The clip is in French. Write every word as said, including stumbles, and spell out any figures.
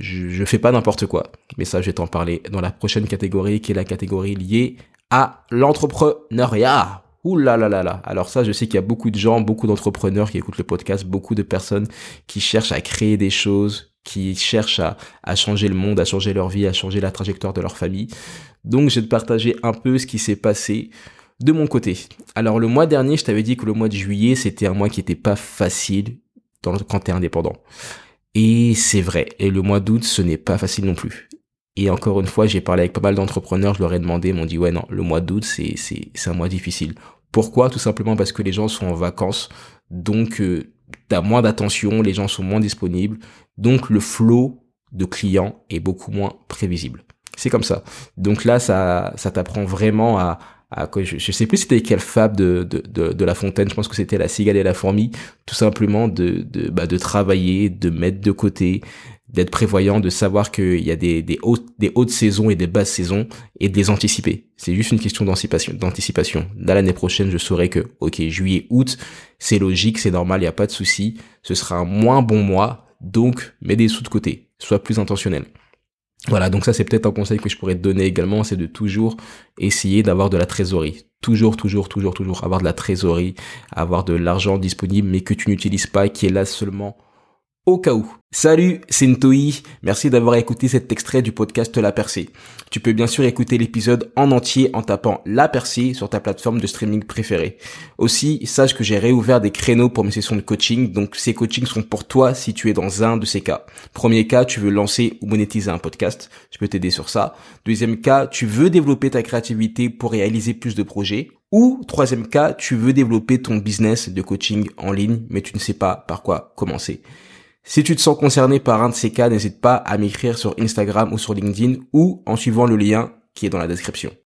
je, je fais pas n'importe quoi. Mais ça, je vais t'en parler dans la prochaine catégorie, qui est la catégorie liée à l'entrepreneuriat. Ouh là là là là. Alors ça, je sais qu'il y a beaucoup de gens, beaucoup d'entrepreneurs qui écoutent le podcast, beaucoup de personnes qui cherchent à créer des choses, qui cherchent à, à changer le monde, à changer leur vie, à changer la trajectoire de leur famille. Donc, je vais te partager un peu ce qui s'est passé de mon côté. Alors, le mois dernier, je t'avais dit que le mois de juillet, c'était un mois qui était pas facile dans, quand t'es indépendant. Et c'est vrai. Et le mois d'août, ce n'est pas facile non plus. Et encore une fois, j'ai parlé avec pas mal d'entrepreneurs, je leur ai demandé, ils m'ont dit, ouais, non, le mois d'août, c'est, c'est, c'est un mois difficile. Pourquoi? Tout simplement parce que les gens sont en vacances. Donc, euh, t'as moins d'attention, les gens sont moins disponibles. Donc, le flow de clients est beaucoup moins prévisible. C'est comme ça. Donc là, ça, ça t'apprend vraiment à, à quoi, je, je sais plus c'était quelle fable de, de, de, de La Fontaine. Je pense que c'était La Cigale et la Fourmi. Tout simplement de, de, bah, de travailler, de mettre de côté, d'être prévoyant, de savoir qu'il y a des, des hautes, des hautes saisons et des basses saisons et de les anticiper. C'est juste une question d'anticipation, d'anticipation. Là, l'année prochaine, je saurai que, ok, juillet, août, c'est logique, c'est normal, il n'y a pas de souci. Ce sera un moins bon mois. Donc, mets des sous de côté. Sois plus intentionnel. Voilà, donc ça c'est peut-être un conseil que je pourrais te donner également, c'est de toujours essayer d'avoir de la trésorerie. Toujours, toujours, toujours, toujours avoir de la trésorerie, avoir de l'argent disponible mais que tu n'utilises pas, qui est là seulement au cas où. Salut, c'est Ntoi. Merci d'avoir écouté cet extrait du podcast La Percée. Tu peux bien sûr écouter l'épisode en entier en tapant La Percée sur ta plateforme de streaming préférée. Aussi, sache que j'ai réouvert des créneaux pour mes sessions de coaching, donc ces coachings sont pour toi si tu es dans un de ces cas. Premier cas, tu veux lancer ou monétiser un podcast, je peux t'aider sur ça. Deuxième cas, tu veux développer ta créativité pour réaliser plus de projets. Ou troisième cas, tu veux développer ton business de coaching en ligne, mais tu ne sais pas par quoi commencer. Si tu te sens concerné par un de ces cas, n'hésite pas à m'écrire sur Instagram ou sur LinkedIn ou en suivant le lien qui est dans la description.